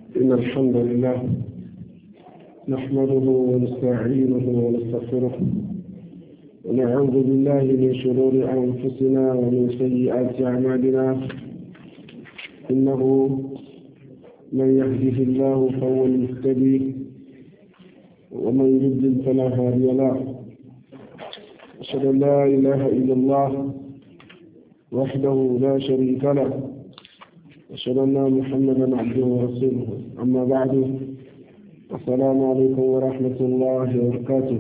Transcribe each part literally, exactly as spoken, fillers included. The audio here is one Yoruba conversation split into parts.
إن الحمد لله نحمده ونستعينه ونستغفره ونعوذ بالله من شرور أنفسنا ومن سيئات أعمالنا إنه من يهده الله فهو المهتدي ومن يضلل فلا هادي له. أشهد أن لا إله إلا الله وحده لا شريك له، أشهد أن محمدا عبده ورسوله. أما بعد، السلام عليكم ورحمة الله وبركاته.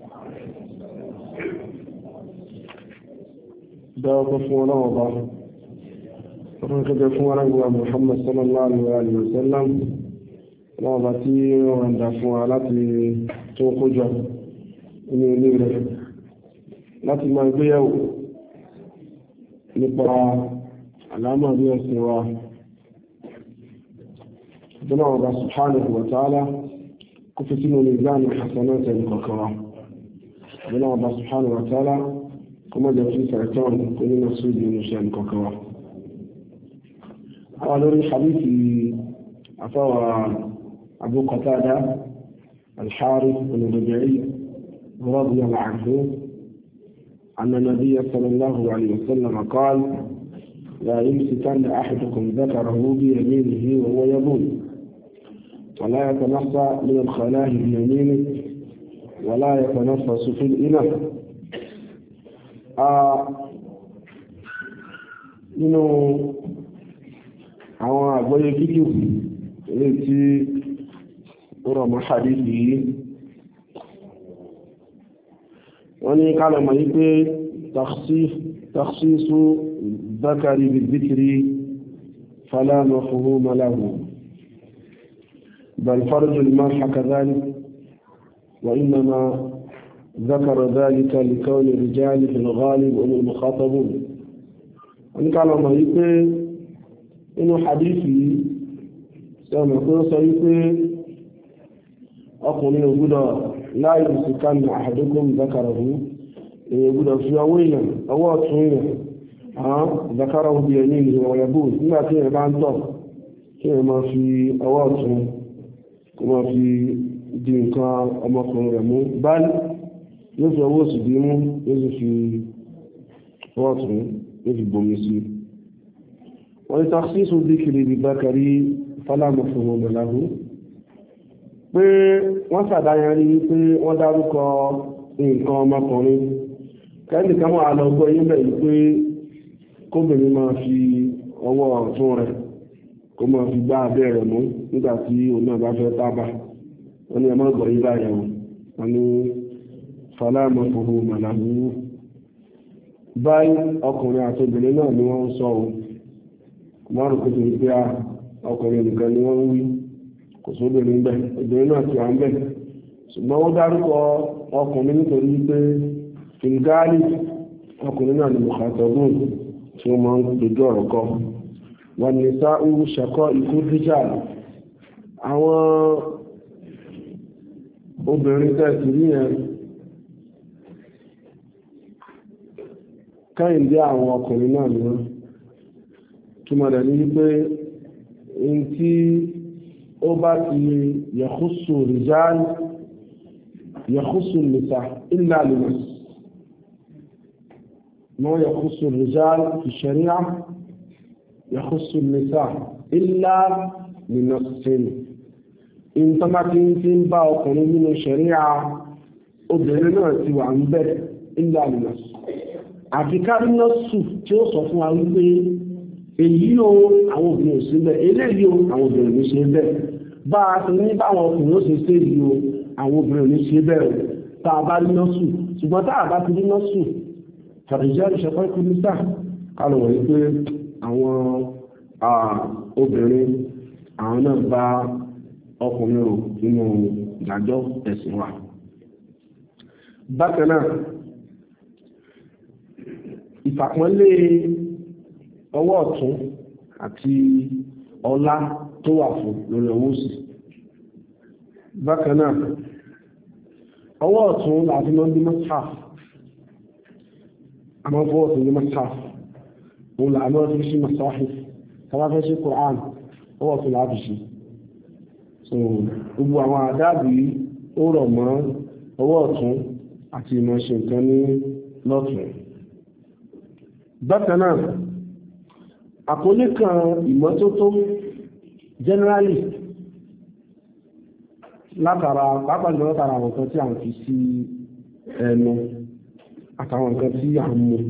دعوة فوانا وضع فرنك فوانا محمد صلى الله عليه وسلم وضعتي وعند فوالاتي توقجا إني نبرة láti máa gbéyàwó nípa àlámà bí ẹ̀sìn wa. Ìjọba ọba subhanahu wa ta'ala kó fi sínú mizan hasanat ẹnìkọ̀ọ̀kan wa. Ìjọba ọba subhanahu wa ta'ala kó mọ́ jẹ́ fún sàìtàn kó ní náà sójú ní iṣẹ́ ẹnìkọ̀ọ̀kan wa. Àwọn lórí hadithi afáwà Abu Qatada al-Harith al-Rabi'i radiyallahu anhu أن النبي صلى الله عليه وسلم قال: لا يمسكن أحدكم ذكره بيمينه وهو يبول، ولا يتنصى من الخلاء بيمينه، ولا يتنفس في الإناء. nínú àwọn àgbọ́yé kíkù èyí tí ó rọ̀ mọ́ hadithi yìí, wọ́n ní kálọ̀ mọ̀ yí pé takhsisu dhakari bil-dhikri fala mafhuma lahu, bal farju al-mar'a kadhalik, wa innama dhakara dhalika li kawni rijali fil ghalib hum al-mukhatabun. wọ́n ní kálọ̀ mọ̀ yí pé inú hadithi sọ̀rọ̀ pé ó sọ yí pé ọkùnrin ò gbọ́dọ̀ láì ìsìnkánù àhàdókòm zakarahu, èyí gbọ́dọ̀ fi ọwọ́ èèyàn ọwọ́ ọ̀tún èèyàn àwọn zakarahu bí ẹni ìlú ọ̀yẹ̀bù nígbà tí èèyàn bá ń tọ̀ kí èèyàn máa fi ọwọ́ ọ̀tún kó máa fi di nǹkan ọmọkùnrin rẹ̀ mú báyìí, yóò fi ọwọ́ òsì dì mú, yóò sì fi ọwọ́ ọ̀tún yóò fi bomi sí. wọ́n ní takhsisu dhikri bi dhakari fala mafhuma lahu, pé wọ́n sàdáyàn rí pé wọ́n dárúkọ nǹkan ọmọkùnrin kẹ́nìkan mọ́ àlọ́gbọ́ yíbẹ̀ yìí pé kóbìnrin máa fi ọwọ́ ọ̀tún rẹ̀ kó máa fi gbá abẹ́ rẹ̀ mú nígbà tí òun náà bá fẹ́ tábà. wọ́n ní ẹ má gbọ́ yí báyẹn o, wọ́n ní fala mafhuma lahu. báyìí ọkùnrin àti obìnrin náà ni wọ́n ń sọ o, márùn kó tó rí pé ọkùnrin nìkan ni wọ́n ń wí, kò sóbìnrin bẹ́ẹ̀, obìnrin náà ti wà ń bẹ̀. ṣùgbọ́n wọ́n dárúkọ ọkùnrin nítorí pé fìlgáàlì ọkùnrin náà ni mukhatabun tí wọ́n máa ń dojú ọ̀rọ̀ kọ. wọ́n ní sáú ṣẹ̀kọ́ ikú díjà, àwọn obìnrin tẹ̀sí rí yẹn kẹ́yìndé àwọn ọkùnrin náà ni wọ́n kí mọ̀ dẹ̀ ní wípé èyí tí ó bá ti yẹ̀kúsù rìjáàlì yẹ̀kúsù nìsà illa linas, mọ́ yẹ̀kúsù rìjáàlì fi ṣẹ̀ríà yẹ̀kúsù nìsà illa linas sínú. ìntọ́má tí ń tí ń bá ọkùnrin nínú ṣẹ̀ríà obìnrin náà ti wà ń bẹ̀ illa linas. àfi kárí nọ́ọ̀sù tí ó sọ fún wa wípé èyí o àwọn obìnrin ò sí bẹ́ẹ̀, eléyìí o àwọn obìnrin ò ṣe bẹ́ẹ̀, bá a ti ní báwọn ọkùnrin ó ṣe ṣe yìí o àwọn obìnrin ò ṣe bẹ́ẹ̀ o, tá a bá rí nọ́ọ̀sù. ṣùgbọ́n tá a bá ti rí nọ́ọ̀sù tàbíjẹ́ ìṣẹ́fọ́ ikú nísà kálọ̀ wọ̀nyí pé àwọn obìnrin àwọn náà bá ọkùnrin rò nínú ìdájọ́ ẹ̀sìn wa. bákan náà ìfàpọ́nlé ọwọ́ ọ̀tún àti ọlá tó wà fún lórí ọwọ́ òsì. bákan náà ọwọ́ ọ̀tún láti mọ́ bí mọ́sáf, àmọ́ fọwọ́ ọ̀tún bí mọ́sáf òun là àmọ́ fi ṣí mọ́sáfì, tàbá fẹ́ ṣe Qur'an ọwọ́ ọ̀tún láti ṣe. so gbogbo àwọn àdábì ó rọ̀ mọ́ ọwọ́ ọ̀tún àti ìmọ̀ ṣe nǹkan ní lọ́tún. Bákan náà àkọlé kan ìmọ́tótó generally látara pàápàá jùlọ látara àwọn nǹkan tí a ń fi sí ẹnu àtàwọn nǹkan tí a ń mu.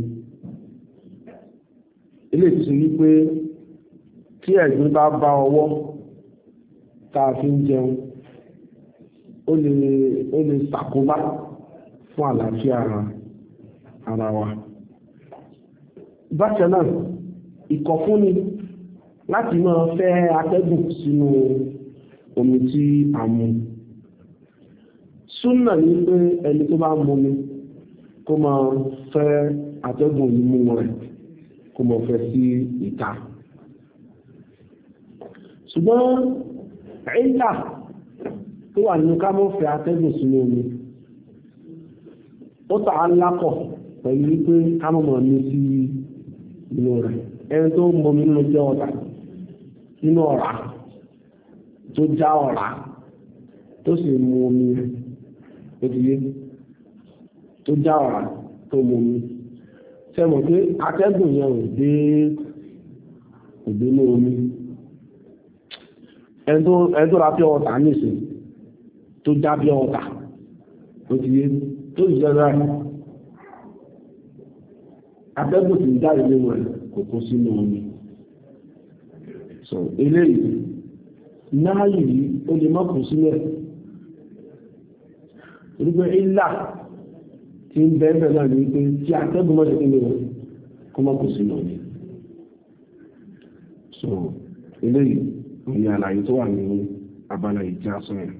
Ilé ìtìsí wípé tí ẹ̀gbin bá bá ọwọ́ tá a fi ń jẹun ó lè ó lè ṣàkóbá fún àlàáfíà ara ara wa. Bákan náà ìkọ̀fúnni láti máa fẹ́ atẹ́gùn sínú omi tí a mu. Súnnà ní pé ẹni tó bá mu mi kó máa fẹ́ atẹ́gùn imú rẹ̀ kó máa fẹ́ sí ìta. Ṣùgbọ́n ìlà tó wà nínú ká máa fẹ́ atẹ́gùn sínú omi ó tà á lápọ̀ pẹ̀lú wípé ká máa ní sí inú rẹ̀. Ẹni tó ń bomi nínú jẹ́ ọ̀dà nínú ọ̀rá tó já ọ̀rá tó sì mu omi òdìyẹ tó já ọ̀rá tó mu omi sẹ́mọ̀ pé atẹ́gùn yẹn ò dé òdé ní omi. Ẹni tó ra pure water nìsín tó já pure water òdìyẹ tó sì jẹ́ rẹ̀ atẹ́gùn sì ń jáde nínú rẹ̀ kò kó sínú omi. So eléyìí náà yìí ó lè má kù sílẹ̀ orígbé ilá tí ń bẹ́ẹ̀ náà ní pé tí atẹ́gùn mọ́ ṣe lè kó má kù sínú omi. So eléyìí ní àlàyé tó wà ní abala ìjà sọ́yìn.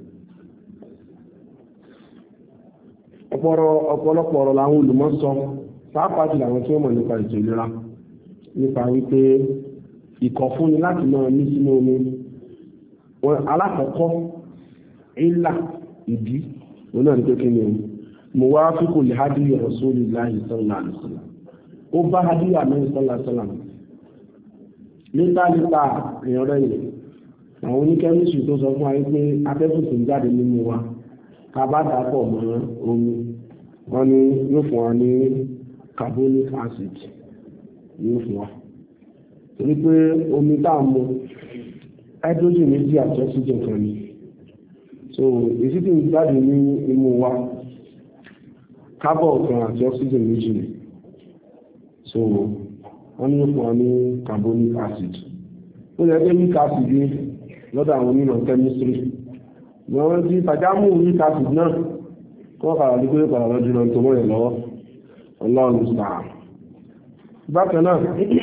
Ọ̀pọ̀lọpọ̀ ọ̀rọ̀ làwọn olùmọ̀ sọ pàápàá jùlọ àwọn tí wọ́n mọ̀ nípa ètò ìlera nípa wípé ìkọ̀fúnni láti máa ní sínú omi. Wọn alákọ̀ọ́kọ́ ìlà ìdí wọn náà ní pé kí ni o mo wá fíkò lè hádìí Rasulullahi sallallahu alaihi wasallam ó bá hádìí àmì sallallahu alaihi wasallam níta níta èèyàn rẹ̀ yìí àwọn oníkẹ́mísì tó sọ fún wa pé atẹ́gùn tó ń jáde nínú wa ká bá dàpọ̀ mọ́ omi wọ́n ní yóò fún wa ní carbonic acid yóò fún wa torí pé omi tá a mu hydrogen méjì àti oxygen kan ni. So èsì tí ń jáde ní imú wa carbon kan àti oxygen méjì ni. So wọ́n ní fún wa ní carbonic acid. Ó yẹ pé weak acid ní lọ́dọ̀ àwọn onímọ̀ chemistry wọ́n ti pàjámù weak acid náà kọ́ kàrà ní pé kàrà lọ́dún náà tó mọ́ ẹ̀ lọ́wọ́ ọlọ́run sáà. Bákan náà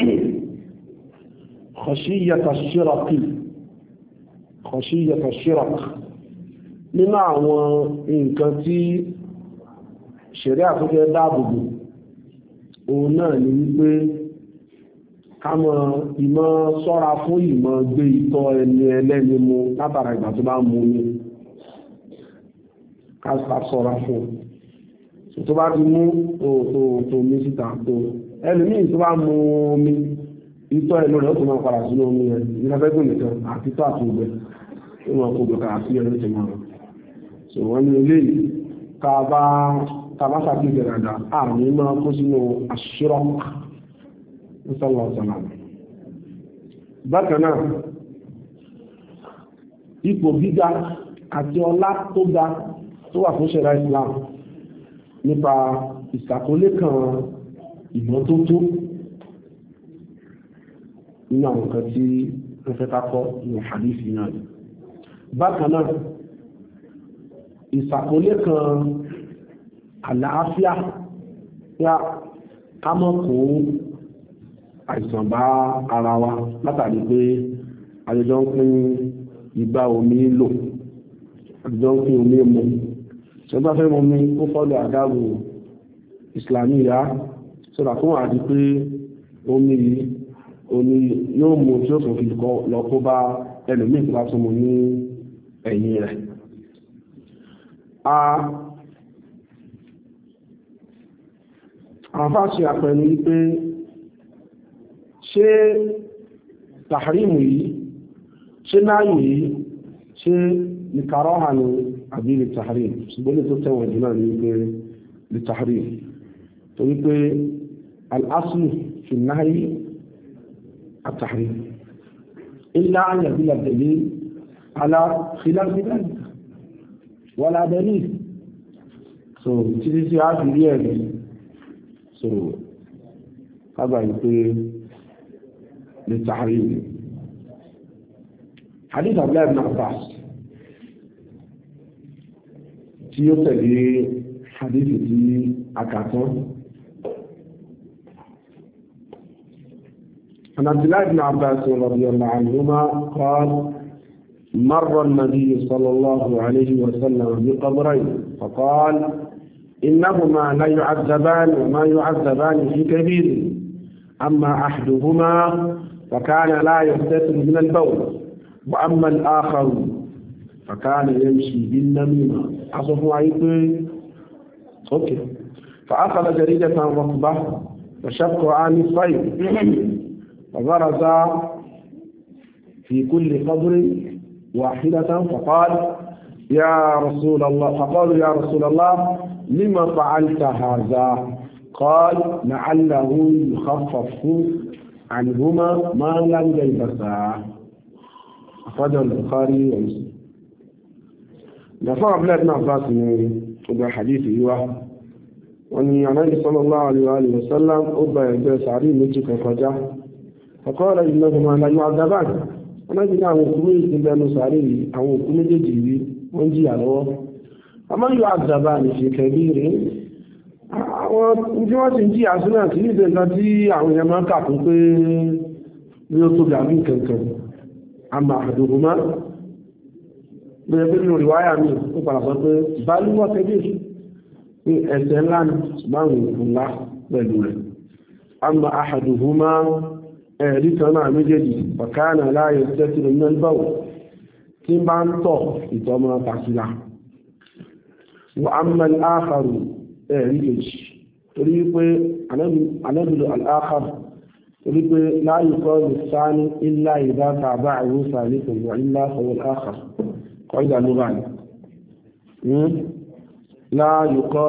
khashiyata shiraki khashiyata shirak nínú àwọn nǹkan tí ṣẹ̀rí àtúnkẹ́ dáàbòbò òun náà ni wípé ká mọ̀ ìmọ̀ ṣọ́ra fún ìmọ̀ gbé ìtọ̀ ẹni ẹlẹ́ni mu látara ìgbà tó bá mú ní ká ṣọ́ra fún tó bá ti mú tó mí síta tó ẹlòmíì tó bá mú omi ìtọ̀ ẹnu rẹ̀ ó tún máa padà sínú omi rẹ̀ ìrẹ́fẹ́gbẹ̀ nìkan àti tó àti ìgbẹ̀ ó máa kó gbẹ̀kà àti ẹ̀rẹ́ ti máa rẹ̀. So wọ́n ní ilé tàbá sàkíyèsí dada àmì máa kó sínú àṣírọ́ ìsọ́lọ̀ọ̀sọ̀lá. Bákan náà ipò gíga àti ọlá tó ga tó wà fún ṣẹ̀ríà Islam nípa ìṣàkólé kan ìmọ́tótó nínú àwọn nǹkan tí wọ́n fẹ́ ká kọ́ ní hadithi náà. Bákan náà ìṣàkólé kan àlàáfíà yá ká mọ́ kó àìsàn bá ara wa látàrí pé àjọjọ́ ń pín ìgbà omi lò àjọjọ́ ń pín omi mu tí ó bá fẹ́ mọ́ mi ó fọ́lọ̀ àdáàbò ìsìlámì yá sọ́dà fún àti pé omi yìí omi yóò mú tí ó tún fi lọ kó bá ẹlòmíì tó bá tún mú ní ẹ̀yìn rẹ̀. àwọn fáṣí àpẹẹrẹ wípé ṣé tàhrímù yìí ṣé náàyù yìí ṣé ní karaha ni àbí lè tahrim ṣùgbọ́n lè tó tẹ̀wọ̀n jù náà ní pé lè tahrim torí pé al-aslu fi an-nahyi at-tahrim illa an yadilla ad-dalil ala khilaf dhalik wala dalil so títí tí a fi rí ẹ̀rí so kábà yìí pé lè tahrim hadith Abdullah ibn Abbas tí ó tẹ̀lé hadith tí a kà tán عن عبد الله بن عباس رضي الله عنهما قال مر النبي صلى الله عليه وسلم بقبرين فقال إنهما لا يعذبان وما يعذبان في كبير أما أحدهما فكان لا يستتر من البول وأما الآخر فكان يمشي بالنميمة أصفوا عيقين أوكي فأخذ جريدة رطبة وشق عن الصيد وغرز في كل قبر واحدة فقال يا رسول الله فقالوا يا رسول الله لما فعلت هذا قال لعله يخفف عنهما ما لم يلبسا أخرجه البخاري ومسلم نفع بلاد بن عباس من حديث إيوه وأن النبي صلى الله عليه وآله وسلم أبا يبقى سعري مجيك فجاه فقال إنهما لا يعذبان أنا جنا وكمي إنه سعري أو كمي جيبي ونجي على وقت أما يعذبان في كبير àwọn tí wọ́n ti ń jí àṣínà tí ní ìdẹ̀ta tí àwọn èèyàn máa ń kàkún pé ní ó tóbi àbí kankan àmà àdòrò máa bẹ̀rẹ̀ pé nínú ìwáyà mi ó padà sọ pé báyíwọ́ tẹ́bí ní ẹ̀ṣẹ̀ ńlá ní ṣùgbọ́n ńlá pẹ̀lú rẹ̀ àmà àdòrò máa ẹ̀rí kan náà méjèèjì bàkánà láàyè tẹ́tìrì mẹ́lbáwò tí bá ń tọ̀ ìtọ́mọ́ pàṣílà wọ́n àmà àkàrù ẹ̀rí kejì torí pé anábìlò al'áhàr torí pé láyé kọ́ lè sáání ilá ìdá tàbá àwọn sàlẹ̀kùn wà ilá fọwọ́ al'áhàr kọ́ ìdá ló bá ní láyé kọ́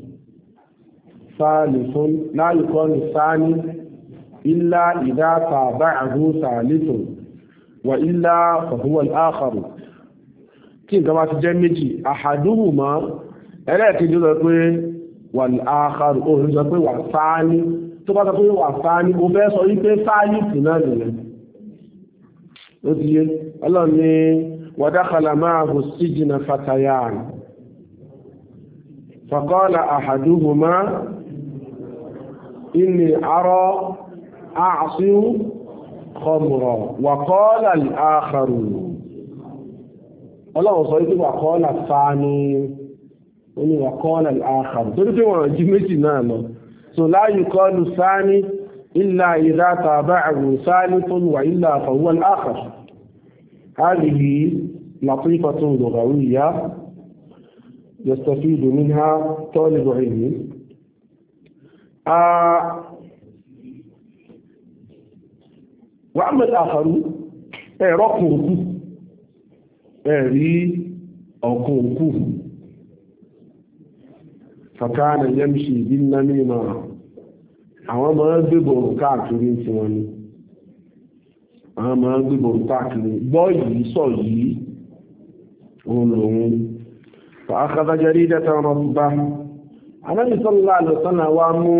lè sáání ilá ìdá tàbá àwọn sàlẹ̀kùn wà ilá fọwọ́ al'áhàr kí n gaba ti jẹ́ méjì àhàdúhùmá ẹlẹ́ẹ̀kejì lọ pé wà ní àkàrù oòrùn sọ pé wà sáání tó bá sọ pé wà sáání o fẹ́ sọ wípé sáání tì náà nìyẹn ó ti yé ọlọ́run ní wàdákàlà máa hù síjìnà fatayan faqala ahaduhuma inni arọ a'siru khamra wa qala al-akharu ọlọ́run sọ wípé wà qala sáání oní wà kọ́ọ̀lá àkàrù torí pé wọ́n jí méjì náà lọ so la yuqalu sáání illa idha tabaa'ahu sálifun wà illa fahuwa al-akhar hadhihi latifatun lughawiyya yastafidu minha talibu ilmi wa amma al-akharu ẹ̀rọ kùnkù ẹ̀rí ọkùnkù fàkánà yẹ́mṣì bí námìmá àwọn máa ń gbébòrò káàkiri tí wọ́n ní àwọn máa ń gbébòrò káàkiri gbọ́ yìí sọ yìí òun lòun fàákàtà jaridatan ratba Ànábì sallallahu alaihi wasallam wá mú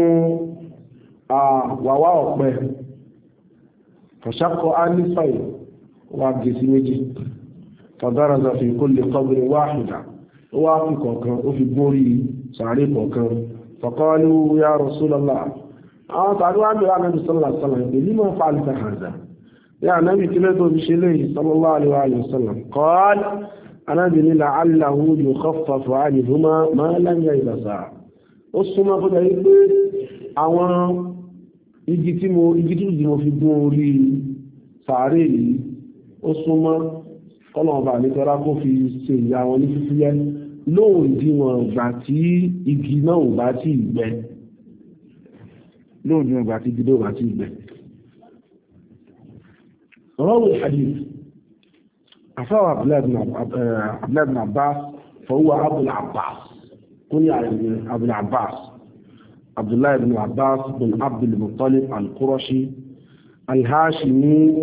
wàwá ọ̀pẹ fàṣàkọ́ ánífàì wà gẹ̀ẹ́sì méjì fàdáraza fi kulli qabrin wahida ó wá fi kọ̀ọ̀kan ó fi gbórí sàárè kọ̀ọ̀kan faqalu ya Rasulullah àwọn tàbí wá bèèrè Ànábì sallallahu alaihi wasallam ìpè lima fa'alta hadha ya Ànábì kí lẹ́tọ̀ fi ṣe lè sallallahu alaihi wasallam qala Ànábì ní la'allahu yukhaffafu anhuma ma lam yalbasa ó súnmọ́ fún ẹ̀rí pé àwọn igi tí mo igi tí mo fi gún orí sàárè yìí ó súnmọ́ kọ́lọ̀ọ̀bà nítorá kó fi ṣe ìyá wọn ní fífúyẹ́ lóòdíwọ̀n ìgbà tí igi náà ò bá tí ìgbẹ lóòdíwọ̀n ìgbà tí igi náà ò bá tí ìgbẹ. Rawi hadith أفوى عبد الله بن عبد الله بن عباس فهو أبو العباس كني أبو العباس عبد الله بن عباس بن عبد المطلب القرشي الهاشمي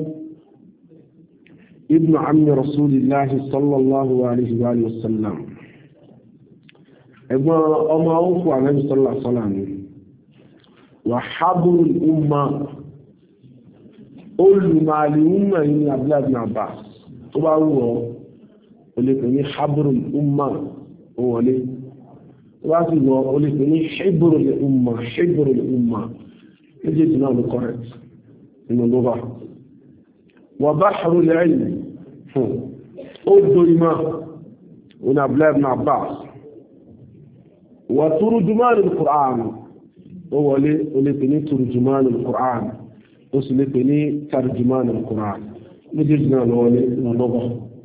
ابن عم رسول الله صلى الله عليه وآله وسلم ابن أما أوفو عليه صلى الله عليه وسلم وحبر الأمة أول ما الأمة هي عبد الله بن عباس tó bá wù ọ́ o lè pè ní habrul umma ó wọlé tó bá sì wù ọ́ o lè pè ní hibrul umma hibrul umma méjèèjì náà ló correct nínú lọ́wọ́ wa bahrul ilm fún ó dorí máa ó ní Abdullah ibn Abbas wa turjumanul Qur'an ó wọlé o lè pè ní turjumanul Qur'an ó sì lè pè ní tarjumanul Qur'an méjèèjì náà lọ́wọ́ ní ọlọ́gbọ́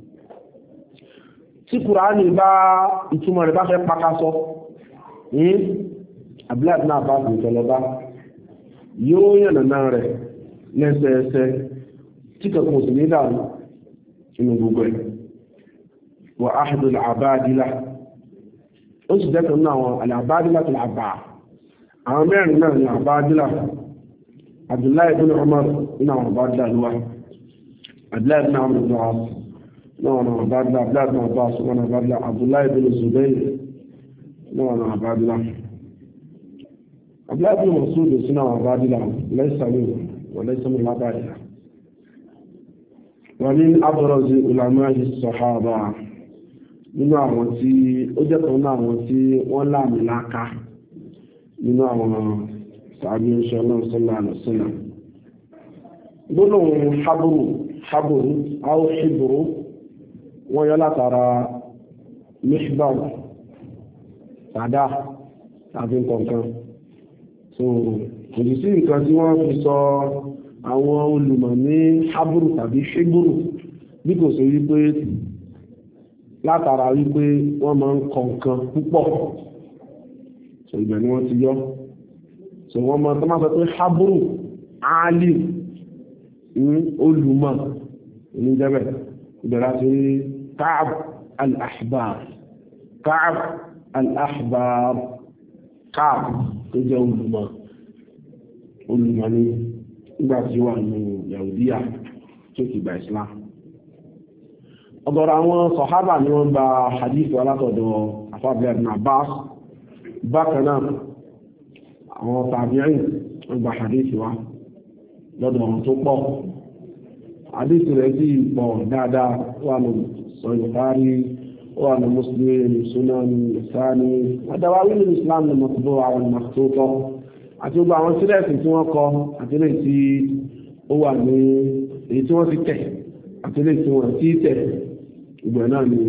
tí Kùránì bá ìtumọ̀ rẹ̀ bá fẹ́ pakásọ ní Abdullah ibn Abbas ìtọ́lọ́bá yóò yànnà náà rẹ̀ lẹ́sẹẹsẹ tí kẹkùn sí ní dàrú inú gbogbo ẹ̀ wà ahadul abadila ó sì jẹ́kùn náà àwọn al-abadila tó àbà àwọn mẹ́rin náà ní abadila Abdullah ibn Umar nínú àwọn abadila lọ́wọ́ Abdullah ibn Amr ibn As náà náà Abdullah Abdullah ibn Abbas náà Abdullah Abdullah ibn Zubayr náà náà Abdullah Abdullah ibn Mas'ud sínú Abdullah laysa minhu wa laysa min al-abadila wa min abraz ulama'i as-sahaba nínú àwọn tí ó jẹ́ kan náà àwọn tí wọ́n láàmì láká nínú àwọn sàbí sallallahu alaihi wasallam gbólóhùn habru habru aw hibru wọ́n yọ látara mishbar tàdá tàbí nǹkan so kò sí sí nǹkan tí wọ́n fi sọ àwọn olùmọ̀ ní habru tàbí hibru bí kò sí wípé látara wípé wọ́n máa ń kọ nǹkan púpọ̀ so ìgbẹ̀ ni wọ́n ti yọ so wọ́n máa tó máa sọ pé habru alim olùmọ̀ ní jẹ́bẹ̀ ìbẹ̀rẹ̀ àti Ka'b al-Ahbar Ka'b al-Ahbar Ka'b tó jẹ́ olùmọ̀ olùmọ̀ ní nígbà tí wà ní Yahudiya tó ti gba Islam ọ̀gọ̀rọ̀ àwọn sọ̀hábà ni wọ́n gba hadith alátọ̀dọ̀ Abdullah ibn Abbas bákan náà àwọn tàbí'ìn wọ́n gba hadith wa lọ́dọ̀ ọ̀rọ̀ tó pọ̀ hadith rẹ̀ sí pọ̀ dáadáa wà ní sọ̀yọ̀kárí wà ní Muslim Sunan Nasani adáwáwí ní Islam ní mọ̀tòbó àwọn mọ̀tòtọ́ àti gbogbo àwọn sílẹ̀sì tí wọ́n kọ àti lè tí ó wà ní èyí tí wọ́n ti tẹ̀ àti lè tí wọ́n ti tẹ̀ ìgbẹ̀ náà ni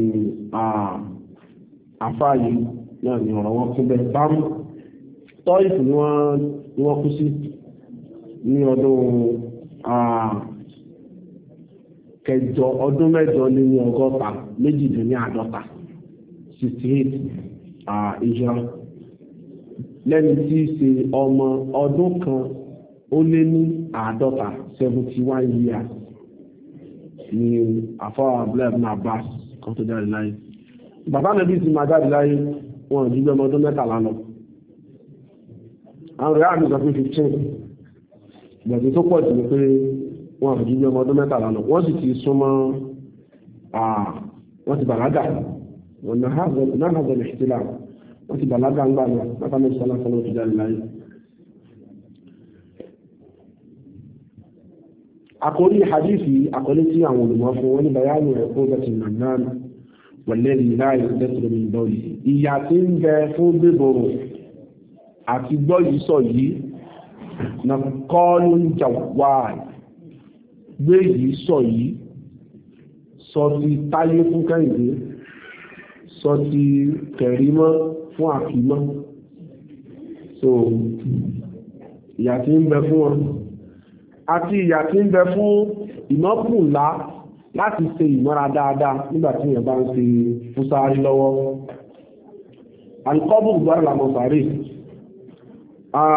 àfáàyè náà ni ọ̀rọ̀ wọn kún bẹ bámú tọ́ìfù ni wọ́n kú sí ní ọdún kẹjọ ọdún mẹ́jọ ní ní ọgọ́ta méjìdín ní àádọ́ta sixty eight ìjọ lẹ́ni tí í ṣe ọmọ ọdún kan ó lé ní àádọ́ta seventy one years ni àfọwọ́ Abdullah ibn Abbas kan tó jáde láyé bàbá nàbí ti máa jáde láyé wọn ò jí bí ọmọ ọdún mẹ́tàlá lọ àwọn rẹ̀ àmì sọ pé fifteen ìgbàgbé tó pọ̀ jù ní pé wọn ò jí bí ọmọ ọdún mẹ́tàlá lọ wọ́n sì ti súnmọ́ wọ́n ti bàlágà wọn náà hàzọ̀ lè ṣe láàrín wọ́n ti bàlágà ń gbà náà látà mẹ́sàn sọ́lá sọ́lá tó jáde láyé àkórí hadithi àkọlé tí àwọn olùmọ̀ fún wọn ní bayani ẹ̀kọ́ bẹ̀tì nàìjíríà wọ̀lẹ́rì láàyè tẹ́tìrì ní ìdọ́yì ìyà tí ń bẹ fún bíbọ̀rọ̀ àti gbọ́ yìí sọ yìí na kọ́ọ̀lù ń jà wá gbé yìí sọ yìí sọ ti táyé fún kẹ́hìndé sọ ti kẹ̀rímọ́ fún àkímọ́ so ìyà tí ń bẹ fún wọn àti ìyà tí ń bẹ fún ìmọ́kùnlá láti ṣe ìmọ́ra dáadáa nígbàtí èèyàn bá ń ṣe fúsáárí lọ́wọ́ alkọ́bù gbára làmọ̀sàrí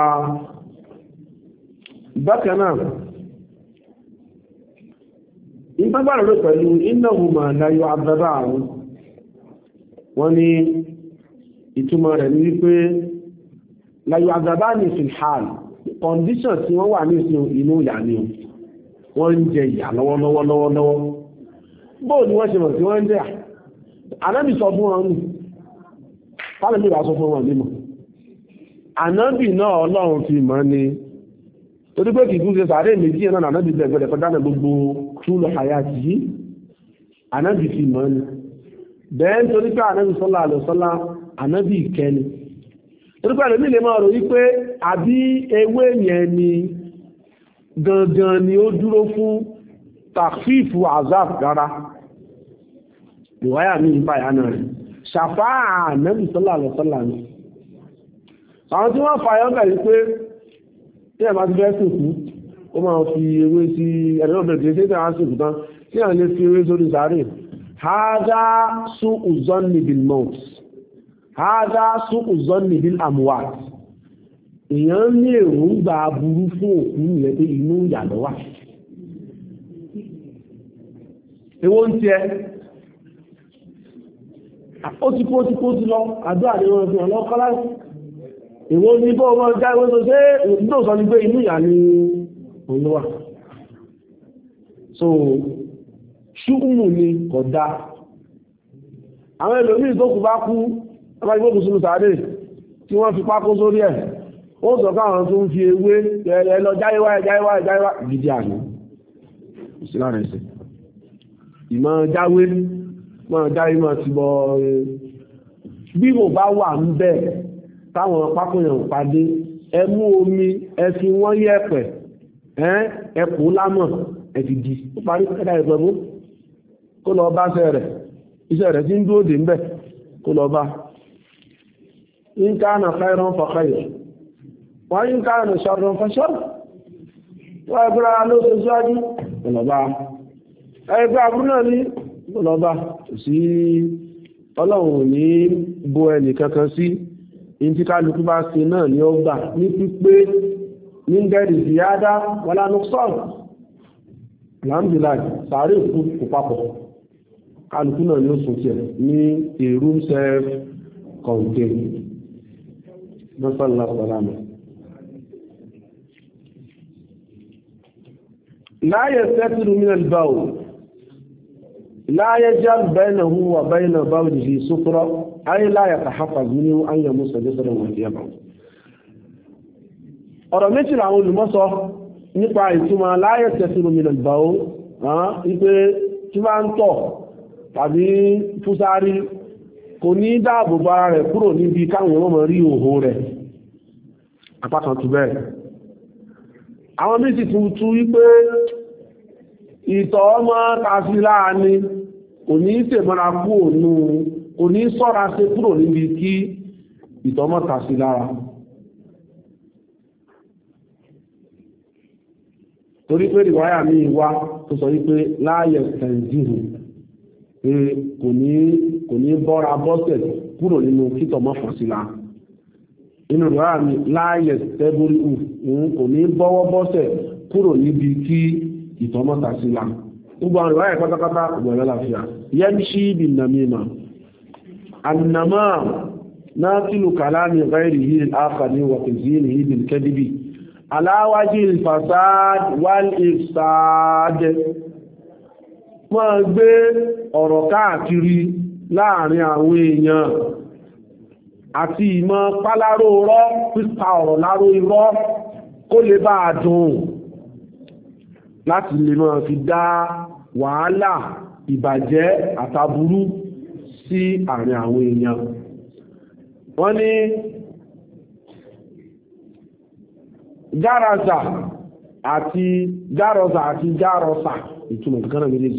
bákan náà ìgbàgbàrà rẹ̀ pẹ̀lú innahuma la yu'adhabān wọ́n ní ìtumọ̀ rẹ̀ ní wípé la yu'adhabān fil hāl condition tí wọ́n wà ní inú ìyà ni wọ́n ń jẹ ìyà lọ́wọ́lọ́wọ́lọ́wọ́ bóò ni wọ́n ṣe mọ̀ tí wọ́n ń jẹ ànábì sọ fún wọn nù fálẹ́bí wà sọ fún wọn nímọ̀ ànábì náà ọlọ́run fi mọ̀ ni torí pé kìí gúnṣe sàárè méjì ẹ̀nà ànábì bẹ̀rẹ̀ kọjá gbogbo túnlọ àyàtì yìí ànábì fi mọ̀ ni bẹ́ẹ̀ nítorí pé ànábì sọ́lá àlọ́sọ́lá ànábì ìkẹni torí pé ànábì lè máa rò wípé àbí ewé yẹn ni gangan ni ó dúró fún tàfíìfù azab rárá ìwáyà ní ìbáyà náà rẹ̀ ṣàfáà ànábì sọ́lá àlọ́sọ́lá ni àwọn tí wọ́n fàyọ́ bẹ̀rẹ̀ pé tí ẹ̀ máa ti fẹ́ sìnkú ó máa fi ewé sí ẹ̀rọ bẹ̀rẹ̀ tí ó sìnkú tán tí ẹ̀ lè fi ewé sórí sàárè hádá sú ùzọ́nì bil maut hádá sú ùzọ́nì bil amwat èèyàn ní èròǹgbà burú fún òkú ìyẹn pé inú ìyàlọ́ wà ewó ń tiẹ̀ ó ti kó ó ti kó ti lọ àdúrà ní wọn fi hàn lọ́kọ́ láti ìwọ ní bọ́ ọmọ ọjá ìwé tó ṣe ìdó sọ ní pé inú ìyà ni olówà so ṣúgbùmù ni kódà àwọn ẹlòmí tó kù bá kú abájúgbòkù sínú sàárè tí wọ́n fi pákó sórí ẹ̀ ó sọ káwọn tó ń fi ewé ẹlọ jáyéwá jáyéwá jáyéwá gidi àná sí lára ẹsẹ̀ ìmọ̀ jáwé mọ̀ jáyé mọ̀ ti bọ̀ bí mo bá wà ń bẹ́ẹ̀ táwọn pákóyàn pàdé ẹmú omi ẹfi wọ́n yẹ̀pẹ̀ ẹkù lámọ̀ ẹ̀fìdì ó parí ẹ̀dà ìpẹ̀mú kó lọ bá ṣẹ́ rẹ̀ iṣẹ́ rẹ̀ tí ń dúró dé ń bẹ̀ kó lọ bá in kana khayran fa khayr wa in kana sharran fa sharr wọ́n ẹgbẹ́ra ló ṣe síwájú kó lọ bá ẹgbẹ́ àbúrú náà ní kó lọ bá sí ọlọ́run ní bo ẹnì kankan sí in tí kálukú bá ṣe náà ni ó gbà ní pípé ní gẹ́rì ziyada wala nuqsan alhamdulillah sàárè òkú kò papọ̀ kálukú náà ni ó sùn tiẹ̀ ní a room self contained nọ́sàlá sàlámù la yastatiru min al-bawl la yaj'al baynahu wa bayna bawlihi sutra ayé láyà tàháfàz ní àyàmú sọ̀jọ́sọ̀rọ̀ wọn ti yàbà. ọ̀rọ̀ méjì làwọn olùmọ́sọ nípa ìtumọ̀ láyẹ̀ tẹ̀sílù mìíràn ìbáwó wípé tí bá ń tọ̀ tàbí fúsárí kò ní dáàbò bá rẹ̀ kúrò níbi káwọn èèyàn mọ̀ rí òhò rẹ̀ apákan tù bẹ́ẹ̀. àwọn méjì tuntun wípé ìtọ̀ ọmọ tàbí láàánú kò ní tèmọ́ra kú ònú kò ní sọ́ra ṣe kúrò níbi kí ìtọ́mọ́ta sí lára torí pé ìwáyà mi wá tó sọ wípé láàyè tẹ̀síhù pé kò ní kò ní bọ́ra bọ́sẹ̀ kúrò nínú kítọ̀mọ́fà sí lára inú ìwáyà mi láàyè tẹ́bùrú kò ní bọ́wọ́ bọ́sẹ̀ kúrò níbi kí ìtọ́mọ́ta sí lára gbogbo àwọn ìwáyà pátápátá ìgbọ̀nrẹ́ láfíà yẹ́mṣí bí nàmímà النمام ناقل كلام غيره الآخر وتزيينه بالكذب على وجه الفساد والإفساد wọ́n gbé ọ̀rọ̀ káàkiri láàrin àwọn èèyàn àti ìmọ̀ pálárò rọ́ pípa ọ̀rọ̀ láró irọ́ kó lè bá dùn láti lè máa fi dá wàhálà ìbàjẹ́ àtàbúrú sí àárín àwọn èèyàn. Wọ́n ní gáràzà àti gárọ̀zà àti gárọ̀sà ìtumọ̀ kankan náà méjèèjì.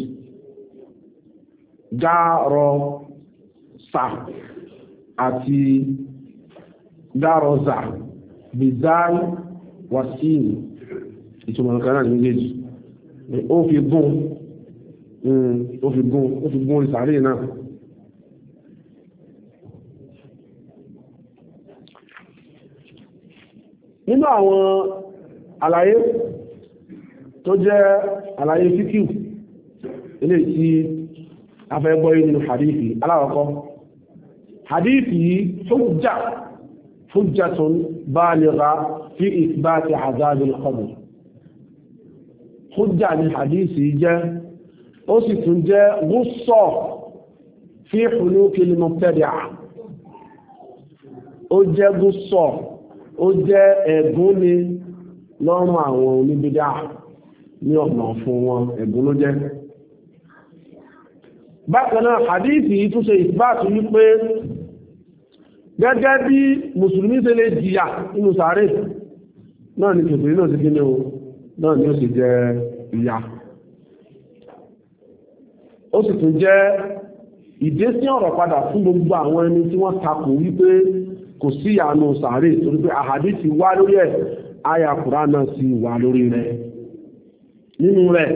Gárọ̀sà àti gárọ̀zà bizai wasin ìtumọ̀ kankan náà méjèèjì. Ó fi gún ó fi gún ó fi gún ìsàrí náà. Nínú àwọn àlàyé tó jẹ́ àlàyé fíkíù eléyìí tí a fẹ́ gbọ́ nínú hadithi aláwọ̀kọ́ hadithi hujja hujjatun baligha fi ithbati azab al-qabr hujja ni hadithi jẹ́ ó sì tún jẹ́ gussa fi huluki al-mubtadi'a ó jẹ́ gussa ó jẹ́ ẹ̀gún ni lọ́rùn àwọn oníbídà ní ọ̀nà fún wọn ẹ̀gún ló jẹ́. Bákan náà hadithi yìí tún ṣe ìsbáàtù wípé gẹ́gẹ́ bí mùsùlùmí ṣe lè jìyà nínú sàárè náà ni kèfèrí náà sí kíní o náà ni ó sì jẹ ìyà. Ó sì tún jẹ́ ìdésí ọ̀rọ̀ padà fún gbogbo àwọn ẹni tí wọ́n takò wípé kò sí ìyànú sàárè torí pé àhàdíìsì wá lórí ẹ̀ àyà Kùránì náà sì wà lórí rẹ̀. Nínú rẹ̀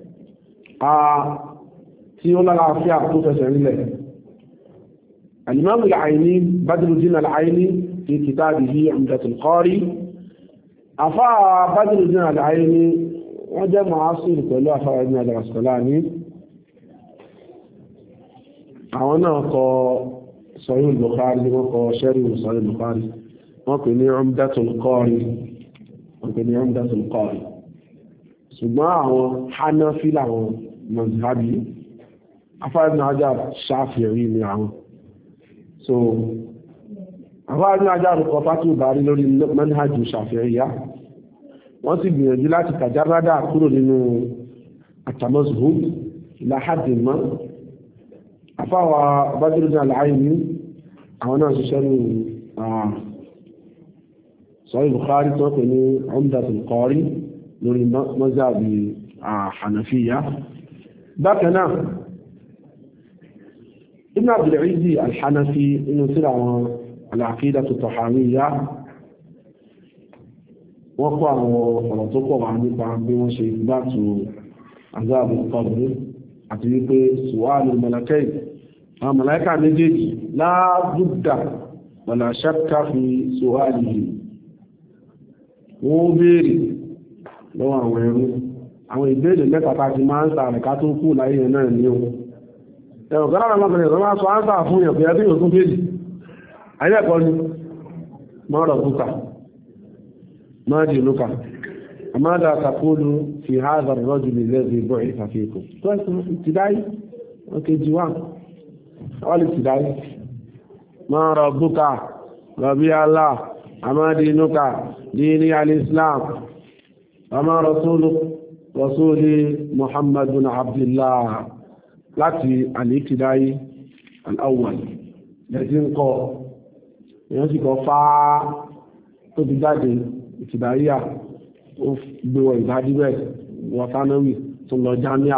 tí ó lálàáfíà tó fẹsẹ̀ rílẹ̀ Al-Imam Al-Aini Badruddin Al-Aini fi kitabihi Umdatul Qari afá Badruddin Al-Aini wọ́n jẹ́ mu'asir pẹ̀lú afá Ibn Hajar Al-Asqalani àwọn náà kọ Sahih Al-Bukhari wọ́n kọ Sharh Sahih Al-Bukhari wọ́n pè ní Umdatul Qari wọ́n pè ní Umdatul Qari ṣùgbọ́n àwọn Hanafi làwọn mazhabi afá Ibn Hajar Shafi'i ní àwọn so afá Ibn Hajar kọ Fathul Bari lórí manhaj Shafi'iyya wọ́n sì gbìyànjú láti tàjárádà kúrò nínú at-tamazhub ila haddin ma afá wa Badruddin Al-Aini àwọn náà ṣiṣẹ́ ní Sahih Bukhari tó pè ní Umdatul Qari lórí mazhabi Hanafiyya bákan náà Ibn Abdul Izzi Al-Hanafi inú tírà àwọn Al-Aqidatu At-Tahawiyya wọ́n kọ́ àwọn ọ̀rọ̀ tó pọ̀ wá nípa bí wọ́n ṣe ìgbàtù azabul qabr àti wípé su'alul malakayn àwọn màláíkà méjèèjì la budda wala shakka fi su'alihi wọ́n béèrè lọ́wọ́ àwọn ẹrú àwọn ìbéèrè mẹ́ta tá ti máa ń sàrẹ̀ ká tó kú láyé náà ní o ẹ̀rọ kan náà lọ́kùnrin ẹ̀rọ máa sọ ánsà fún yàn pé ẹbí yóò tún béèrè ayẹ́kọ́ ni mọ́rọ̀ búkà ما دينك ماذا تقول في هذا الرجل الذي بعث فيكم كويس ابتدائي اوكي جوان قال ابتدائي ما ربك ربي الله وما دينك ديني الاسلام وما رسولك رسولي محمد بن عبد الله láti الابتدائي الاول لكن قو يجي قو فا tó ti jáde ìtìdáríà ó gbéwọ ìdádíwẹ̀ wọ́tánẹ́wì tó lọ jámíà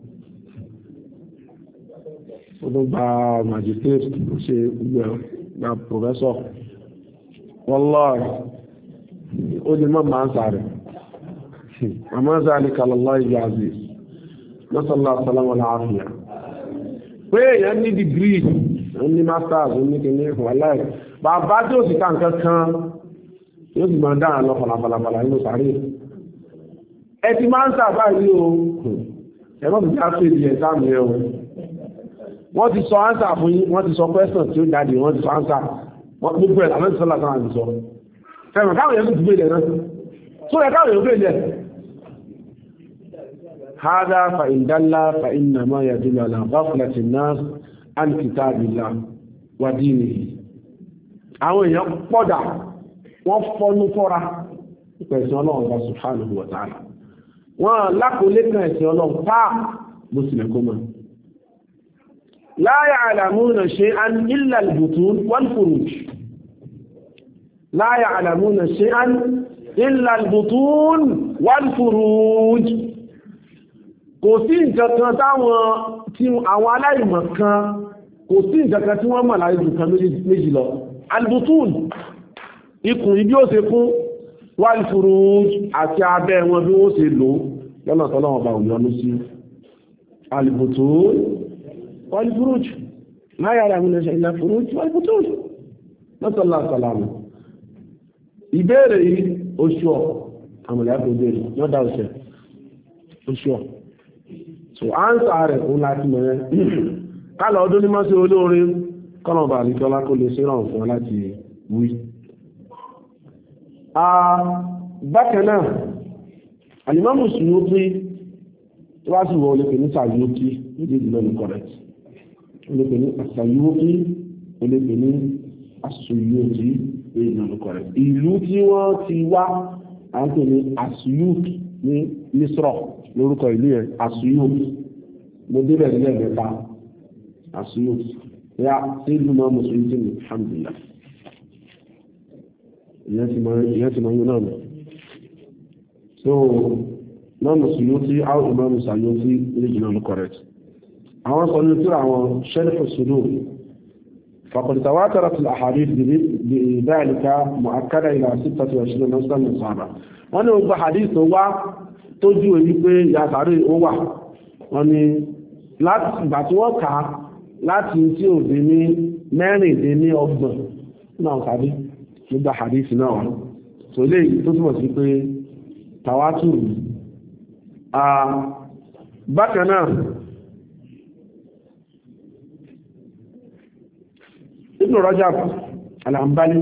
ó tó gba magistrate ó ṣe gbogbo ẹ̀ gba professor wallahi ó lè mọ́ máa ń sàárẹ̀ àmọ́ zalika lillahi al-aziz lọ́sọ̀lá sọ́lámọ́ láàáfíà pé èèyàn ní degree ó ní masters ó ní kìíní wàláì bàbá tí ó sì ká nǹkan kan yóò sì máa dára lọ falafalafala nínú sàárè ẹ ti máa ń sàbá yìí o ẹ̀rọ mi já fèdí ẹ̀sáàmù ẹ̀ o wọ́n ti sọ ánsà fún yín wọ́n ti sọ question tí ó jáde wọ́n ti sọ ánsà gbogbo ẹ̀ àwọn ìsọ́lá kan àti sọ fẹ́ràn káwọn yẹn ti gbé ilẹ̀ náà tó rẹ̀ káwọn yẹn gbé ilẹ̀ hádá fa ìdálá fa innama yadullu ala ghaflati an-nas an kitabillah wa dinihi àwọn èèyàn pọ̀dà wọ́n fọ́nú fọ́ra pẹ̀sìn ọlọ́run ọba subhanahu wa ta'ala wọ́n lákòólé kan ẹ̀sìn ọlọ́run pàá bó sílẹ̀ kó mọ́ la ya'lamuna shay'an illa al-butun wal-furuj la ya'lamuna shay'an illa al-butun wal-furuj kò sí nǹkan kan táwọn tí àwọn aláìmọ̀ kan kò sí nǹkan kan tí wọ́n mọ̀ láì jù kan méjì lọ al-butun ikùn ibi ó ṣe fún wal-furuj àti abẹ́ wọn bí wọ́n ṣe lò lọ́nà tọ́lọ́wọ́ bá òyìnbó sí al-butun wal-furuj ma ya'lamuna shay'an illa al-furuj wal-butun lọ́tọ́lá sàlámù ìbéèrè yìí oṣù ọ̀ àmàlẹ́ àpò ìbéèrè wọ́n dá òṣẹ̀ oṣù ọ̀ so ánsà rẹ̀ òun láti mọ̀ yẹn kálọ̀ ọdún ní mọ́sí olóore kọ́nà bà ní tọ́lá kó lè ṣíràn fún láti wí. Bákan náà Al-Imam Suyuti tó bá sì wọ olè pè ní Sayuti méjèèjì lọ́nà correct olè pè ní Sayuti olè pè ní Asuyuti méjèèjì lọ́nà correct. Ìlú tí wọ́n ti wá à ń pè ní Asuyuti ní Misra lórúkọ ìlú yẹn Asuyuti mo débẹ̀ nílẹ̀ mẹ́ta Asuyuti ya sí ìlú náà mùsùlùmí ní alhamdulillah ìyẹn ti mọ̀ yín náà nù. So náà Suyuti àwọn ìmọ̀ Sayuti méjì náà ló correct. àwọn sọ ní tí àwọn Sharh as-Sudur فقد تواترت الأحاديث بذلك مؤكدة إلى ستة وعشرين نصا من الصحابة. wọ́n ní gbogbo hadith tó wá tó jú èyí pé yàtàrí ó wà wọ́n ní láti ìgbà tí wọ́n kà á láti tí ò dé ní mẹ́rìndé ní ọgbọ̀n náà tàbí nígbà hadith náà wà tó lè tó túnmọ̀ sí pé tàwátùrù. Bákan náà Ibn Rajab al-Hanbali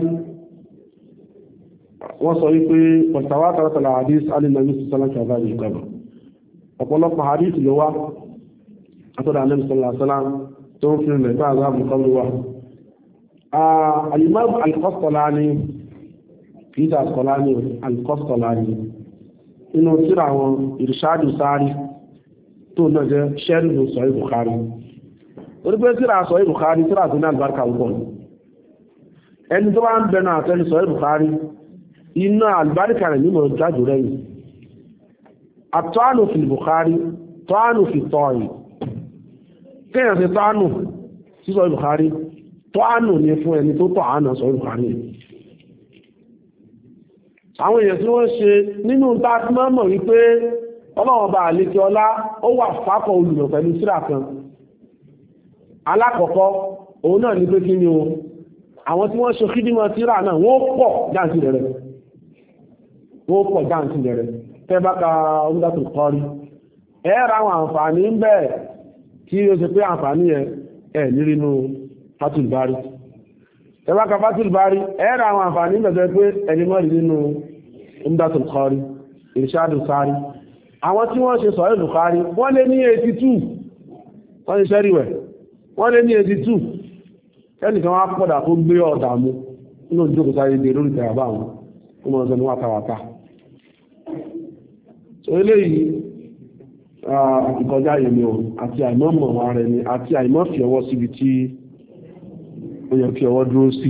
wọ́n sọ wípé tawatarat al-hadith alìnàmí sọ́lá kẹfà ìgbàmà ọ̀pọ̀lọpọ̀ hadith ló wá àtọ́dà Ànábì sallallahu alaihi wasallam tó ń fi rẹ̀ bá àzáàbù kọlu wá. al-Imam al-Qastalani peter Qastalani al-Qastalani inú tírà àwọn Irshadu Sari tó náà jẹ́ sharh Sahih Bukhari orí pé tírà Sahih Bukhari tírà tó ní àlùbáríkà púpọ̀ ẹni tó bá ń bẹnu àtẹ́lù Sahih Bukhari iná àlùbáríkà rẹ̀ nínú jájò rẹ̀yìn àtọ́ánù fi Bukhari tọ́ánù fi tọ́ọ̀yì kéèyàn sí tọ́ánù sí Sahih Bukhari tọ́ánù ní fún ẹni tó tọ́ánù Sahih Bukhari. àwọn èèyàn tí wọ́n ṣe nínú tàbí mọ́ wípé ọlọ́wọ́ bá àlékẹ́ ọlá ó wà fákọ̀ olùmọ̀ pẹ̀lú síra kan. Alákọ̀ọ́kọ́ òun náà ní pé kí ni o àwọn tí wọ́n ṣe kídímọ̀ tíra náà wọ́n pọ̀ jáǹtì rẹ̀ wọ́n pọ̀ jáǹtì rẹ̀ tẹ́ bá ka Umdatul Qari ẹ ra àwọn àǹfààní ń bẹ tí ó ṣe pé àǹfààní ẹ ẹ nírínú Fathul Bari tẹ́ bá ka Fathul Bari ẹ ra àwọn àǹfààní ń bẹ pé ẹni mọ́ nínú Umdatul Qari Irshadu Sari àwọn tí wọ́n ṣe Sahih Bukhari wọ́n lé ní eighty-two wọ́n ṣe ṣẹ́ríwẹ̀ wọ́n lé ní eighty-two ẹnìkan wá pọ̀dà tó gbé ọ̀dà mú inú ìjókòó sáré dé lórí ìtàrà bá wọn ó mọ̀ ọ̀sẹ̀ ní wátawàtá. eléyìí ìkọjá yẹmi o àti àìmọ́mọ̀ wa rẹ̀ ni àti àìmọ́ fi ọwọ́ síbi tí ó yẹ kí ọwọ́ dúró sí.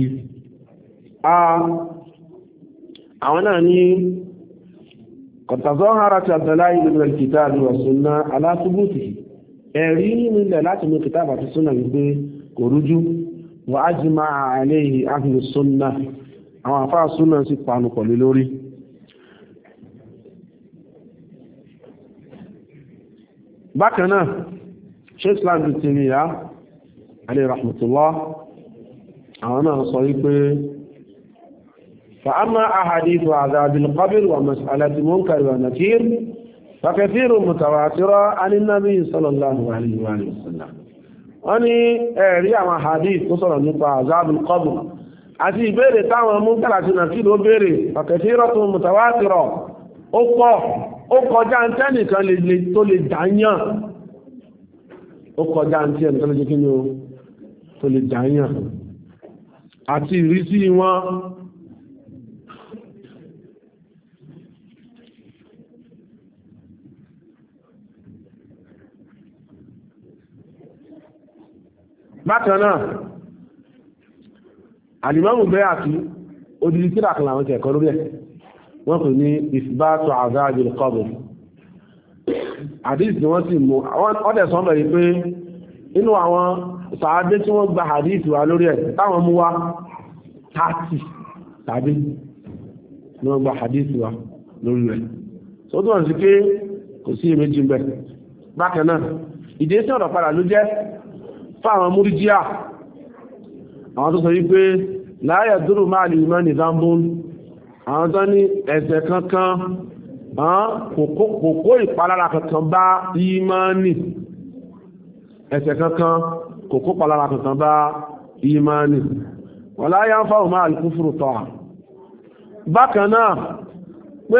àwọn náà ní kọ̀tàzọ́ hara ti àtàláyé nínú al-kitabi wa sunnah ala thubuti ẹ̀rí nílẹ̀ láti mú kìtàbà àti súnà wípé kò rújú wà á jí máa alayhi ahlu súnà àwọn àfáà súnà sí panu pọ̀lú lórí. bákan náà Sheikh Islam Ibn Taymiyyah alayhi rahmatullah àwọn náà sọ wípé fa amma ahadithu adhabil qabr wa mas'alati munkar wa nakir فكثير متواترة عن النبي صلى الله عليه وآله وسلم wọ́n ní ẹ̀rí àwọn hadith tó sọ̀rọ̀ nípa azabul qabr àti ìbéèrè táwọn munkar àti nakir ló béèrè فكثيرة متواترة ó pọ̀ ó kọjá ń tẹ́nìkan tó lè dáyàn ó kọjá ń tẹ́nìkan tó lè jẹ́ kí ni ó tó lè dáyàn àti ìrísí wọn. bákan náà Al-Imam Bayhaqi odidi tíra kan láwọn tẹ̀kọ́ lórí ẹ̀ wọ́n pè ní Ithbatu Azabil Qabr hadith ni wọ́n sì mú ọ́dẹ̀ sọ́mọ̀ yìí pé inú àwọn sàádé tí wọ́n gba hadith wà lórí ẹ̀ táwọn mú wá thirty tàbí ni wọ́n gba hadith wà lórí rẹ̀ tó tó wọ́n sí pé kò sí èméjì ń bẹ̀. bákan náà ìdí sí ọ̀rọ̀ padà ló jẹ́ fáwọn múríjíà àwọn tó sọ wípé la yadurru ma'al imani dhanbun àwọn tó ní ẹ̀ṣẹ̀ kankan kò kó ìpalára kankan bá ìmánì ẹ̀ṣẹ̀ kankan kò kó ìpalára kankan bá ìmánì wala yanfa'u ma'al kufri ta'a bákan náà pé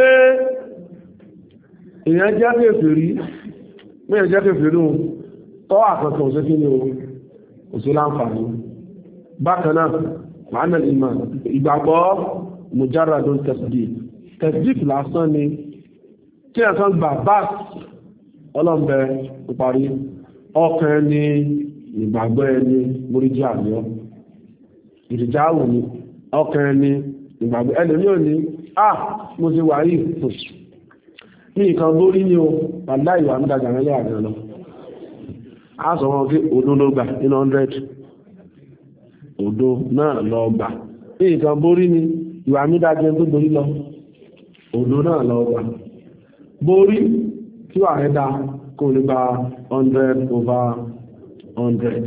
èèyàn jẹ́ kèfèrí pé èèyàn jẹ́ kèfèrí tọ́ àkànkàn òṣèké ní òṣèlú àǹfààní bákan náà ma'ana al-iman ìgbàgbọ́ mujarradun tasdiq tasdiq lásán ni kí ẹ̀kan gbà bá ọlọ́m̀bẹ ìparí ọkàn ẹni ìgbàgbọ́ ẹni móríjí àmìọ́ ìrìjáwò ni ọkàn ẹni ìgbàgbọ́ ẹni ní òní ah mo ti wà yìí push ní ìkan lórí ní o pàdá ìwà mídájà rẹ̀ àjẹ́ lọ a sọ wọn kí odó ló gbà nínú hundred odó náà lọ gbà ní ìkan borí ní ìwà mídájà tó borí lọ odó náà lọ gbà borí tí wà rẹ̀ dá kó lè gba hundred over hundred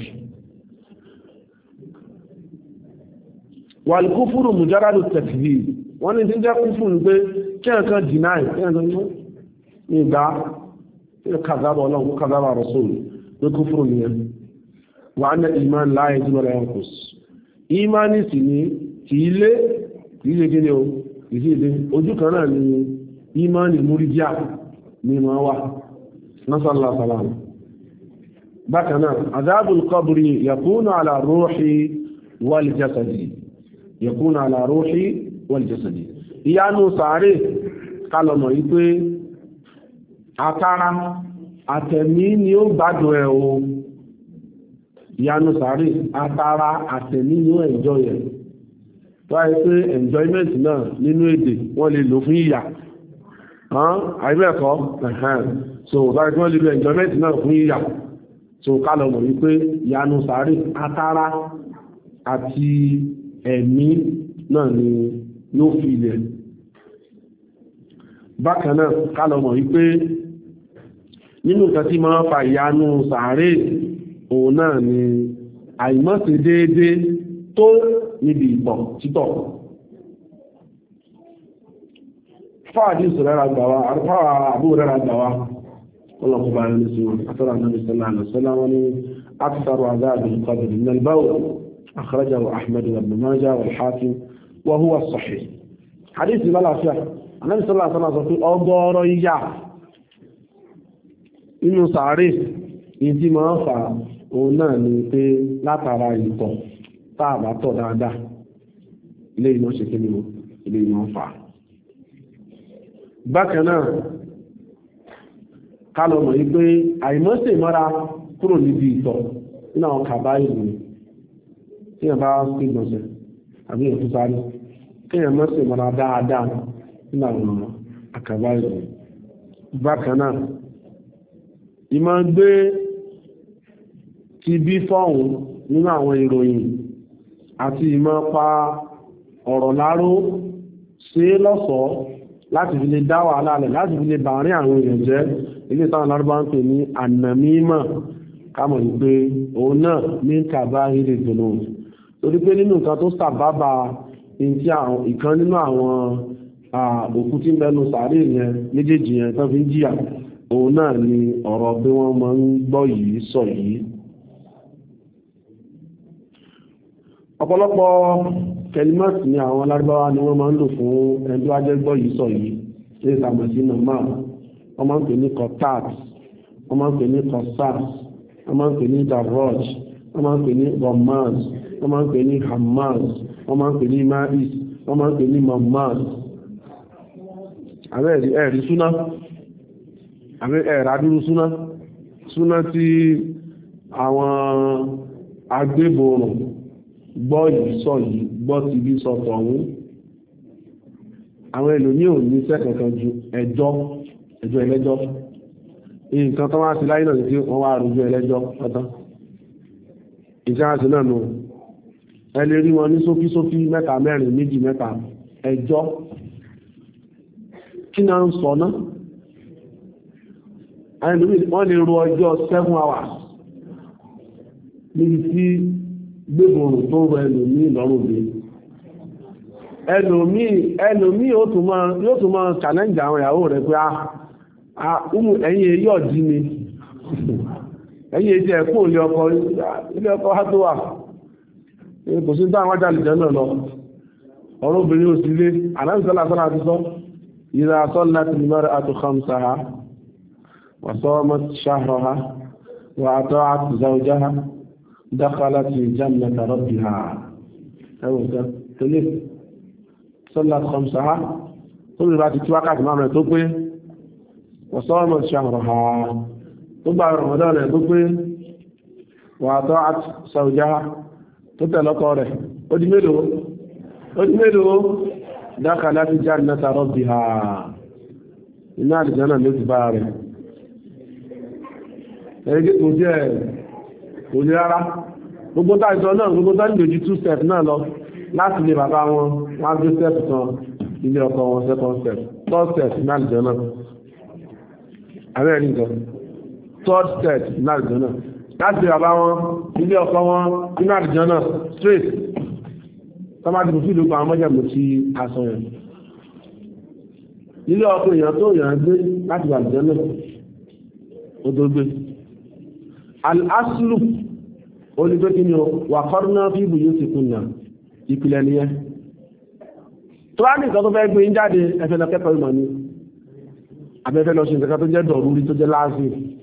wàlùkúfúrù mùjáràdù tẹ̀kìlì wọ́n ní tí jẹ́ kúfúrù pé kí ẹ̀kan deny kí ẹ̀kan ní ìgbà kàzábà ọlọ́run kàzábà rọ̀sọ́lù pé kúfúrù ní ẹ̀ wà ní ìmán láyé tí wọ́n rẹ̀ kùs ìmánì sì ní kì í lé kì í lé kí ni o kì í sí ilé ojú kan náà ni ìmánì múrídíà ní ma wà nasallá salam bákan náà azabul qabri yakunu ala ruhi wal jasadi yakunu ala ruhi wal jasadi ìyanu sàárè kálọ̀mọ̀ yí pé àtàrà àtẹ̀mí ni ó gbádùn ẹ̀ o ìyanu sàárè àtàrà àtẹ̀mí ni ó enjoy ẹ̀ tó wáyé pé enjoyment náà nínú èdè wọ́n lè lò fún ìyà àìbẹ́ẹ̀kọ́ so báyìí tí wọ́n lè lò enjoyment náà fún ìyà so kálọ̀mọ̀ yí pé ìyanu sàárè àtàrà àti ẹ̀mí náà ni yóò fi ilẹ̀ bákan náà kálọ̀mọ̀ wípé nínú nǹkan tí máa ń fa ìyanu sàárè òun náà ni àìmọ́sí déédé tó níbi ìtọ̀ títọ̀ fáàdì ìsọ̀rẹ́ra gbàwá àrùfáà àbúrẹ́ra gbàwá ọlọ́kùnbà ẹni sí wọn àtọ́rà náà sọ́lá àlọ́sọ́lá wọn ni akthar adhab al-qabr min al-bawl akhrajahu Ahmad wa Ibn Majah wal Hakim wa huwa as-sahih hadith lálàáfíà Ànábì sallallahu alaihi wasallam sọ pé ọgọ́rọ̀ ìyà inú sàárè ìdí máa ń fà òun náà ni pé látara ìtọ̀ táàbà tọ̀ dáadáa ilé iná ṣe kíni o ilé iná fà bákan náà kálọ̀ mọ̀ yí pé àìmọ́sẹ̀ mọ́ra kúrò níbi ìtọ̀ nínú àwọn kàbá ìlú tí ẹ̀ bá sí gbọ̀nsẹ̀ àbí ẹ̀ tó sáré kí ẹ̀ mọ́sẹ̀ mọ́ra dáadáa nínú àwọn àkàbá ìlú bákan náà ìmọ̀ gbé ti bí fọ́hùn nínú àwọn ìròyìn àti ìmọ̀ pa ọ̀rọ̀ láró ṣe lọ́sọ̀ọ́ láti fi lè dá wàhálà rẹ̀ láti fi lè bàárín àwọn èèyàn jẹ́ ilé táwọn lárúbá ń pè ní ànàmímọ̀ kámọ̀ ní pé òun náà ní kàbá ilé ìdùnnú torí pé nínú nǹkan tó sàbábà ìkan nínú àwọn òkú tí ń bẹnu sàárè yẹn méjèèjì yẹn tó fi ń jìyà òun náà ni ọ̀rọ̀ bí wọ́n máa ń gbọ́ yìí sọ yìí ọ̀pọ̀lọpọ̀ kẹlímọ́sì ni àwọn lárúbáwá ni wọ́n máa ń lò fún ẹni tó wájẹ́ gbọ́ yìí sọ yìí ní ìsàmọ̀ sí normal wọ́n máa ń pè ní contact wọ́n máa ń pè ní consax wọ́n máa ń pè ní darroj wọ́n máa ń pè ní romans wọ́n máa ń pè ní hamas wọ́n máa ń pè ní maïs wọ́n máa ń pè ní mammas àwọn ẹ̀rí súná àwọn ẹ̀rà dúró súná súná tí àwọn agbébòrùn gbọ́ yìí sọ yìí gbọ́ ti bí sọ tọ̀hún àwọn èlò ní òní sẹ́kẹ̀kẹ́ ju ẹjọ́ ẹjọ́ ẹlẹ́jọ́ nǹkan tó wá sí láyé náà tí wọ́n wá rújọ ẹlẹ́jọ́ pátá ìjáàsì náà nù ẹ lè rí wọn ní sófísófí mẹ́ta mẹ́rin méjì mẹ́ta ẹjọ́ kí náà ń sọ náà wọ́n lè ro ọjọ́ seven hours níbi tí gbégbòrò tó rọ ẹlò ní ìlọ́rùn bí ẹlòmíì ẹlòmíì ó tún máa yóò tún máa challenge àwọn ìyàwó rẹ̀ pé ah umu ẹ̀yin èyí ọ̀dí ni ẹ̀yin èyí ẹ̀kú ilé ọkọ ilé ọkọ á tó wà kò sí táwọn ajálìjẹ́ náà lọ ọ̀rọ̀ obìnrin ò sí lé àdáńsọ́lá sọ́lá ti sọ ìrà sọ́lá ti mẹ́rẹ̀ àti khamsaha wa samat shahraha wa ata'at zawjaha dakhalat jannata rabbiha ẹwọ̀n kan tẹ́lẹ̀ sọ́lá khamsaha tó rí bá ti tí wákàtí máa rẹ̀ tó pé wa samat shahraha tó bá Ramadan rẹ̀ tó pé wa ata'at zawjaha tó tẹ̀lọ́kọ rẹ̀ ó di mélòó ó di mélòó dakhalat jannata rabbiha iná àlìjánà ló ti bá rẹ̀ ẹgbẹ́ kò jẹ́ kò ní rárá gbogbo táìsọ náà gbogbo tó ń dojú two step náà lọ láti lè bàbá wọn wọ́n gbé step kan ilé ọkọ wọn second step third step ní àlìjánà àbẹ́rẹ́ nìkan third step ní àlìjánà láti lè bàbá wọn ilé ọkọ wọn ní àlìjánà straight tọ́mátì kò fíìlú pa àwọn mọ́jàmù tí a sọ yẹn ilé ọkọ èèyàn tó èèyàn gbé láti wà àlìjánà ó tó gbé al-aslu olùgbé kí ni o wà kọ́rùnà fi buyutikunna ìpìlẹ̀ nìyẹn tó bá ní nǹkan tó fẹ́ gbé ń jáde ẹfẹ́ lọ kẹ́kọ̀ọ́ ìmọ̀ ni abẹ́fẹ́ lọ ṣe nǹkan tó jẹ́ dọ̀rúrí tó jẹ́ láàzì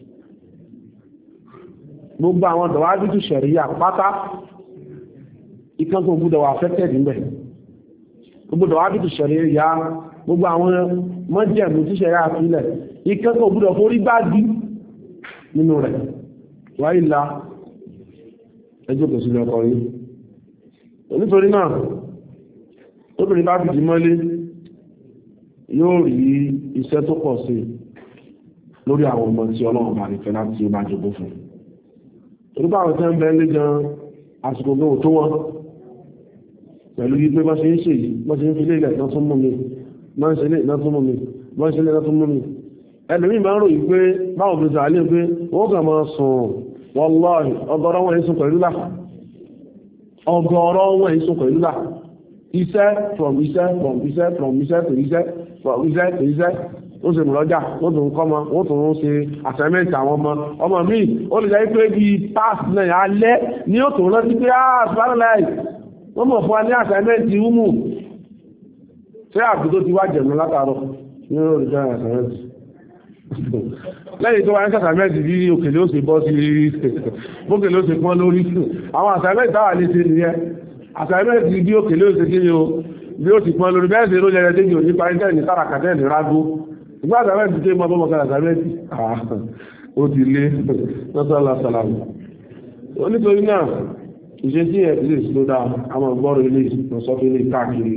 gbogbo àwọn dọ̀wádìí ṣẹ̀ríyà pátá ìkan tó gbúdọ̀ wà affected níbẹ̀ gbogbo dọ̀wádìí ṣẹ̀ríyà gbogbo àwọn mọ́jẹ̀mú tí ṣẹ̀ríyà àfilẹ̀ ìkan tó gbúdọ̀ forí gbáàdì nínú rẹ̀ wáyé la ẹjọ́ kò sílẹ̀ ọkọ̀ yìí nítorí náà tóbìnrin bá fìdí mọ́lé yóò rí iṣẹ́ tó pọ̀ sí lórí àwọn ọmọ tí ọlọ́run bá ní fẹ́ láti ó bá jogún fún orúkọ àwọn tẹ́ ń bẹ lé gan àsìkò gan tó wọ́n pẹ̀lú wípé bá ṣe ń ṣe yìí bá ṣe ń fi lé ilẹ̀ náà tún mú mi bá ń ṣe lé náà tún mú mi bá ń ṣe lé náà tún mú mi ẹlòmíì máa ń ròyìn pé báwo fi sàálẹ̀ pé wọ́n kàn máa sùn wallahi ọgọ́rọ̀ wọn èsùn pẹ̀lú là ọgọ́rọ̀ wọn èsùn pẹ̀lú là iṣẹ́ from iṣẹ́ from iṣẹ́ from iṣẹ́ to iṣẹ́ from iṣẹ́ to iṣẹ́ ó sì mọ̀lọ́jà ó tún kọ́ mọ́ ó tún ṣe assignment àwọn ọmọ ọmọ míì ó lè jẹ́ pé bí pass náà alẹ́ ní ó tún rántí pé ah subhanallah wọ́n mọ̀ fún wa ní assignment umu ṣé àbí tó ti wá jẹ̀mú látàárọ̀ ní ó rí jẹ́ assignment lẹ́yìn tó wá ń sàtàmẹ́tì bí òkèlé ó sì bọ́ sí bókèlé ó sì pọ́n lórí àwọn àsàmẹ́tì táwà ní ṣe nìyẹn àsàmẹ́tì bí òkèlé ó sì kí ni o bí ó sì pọ́n lórí bẹ́ẹ̀ sí ló lẹ́rẹ́ déjì òní paríntẹ́ ní sárakàtẹ́ ní rágó ìgbà àsàmẹ́tì tó mọ́ bọ́mọ́ kan àsàmẹ́tì ó ti lé lọ́sọ́lá sàlámù onítorí náà ìṣe sí ẹ̀ ilé ìsìlódà àwọn ọgbọ́rọ̀ ilé ìsọ́fẹ́lẹ̀ káàkiri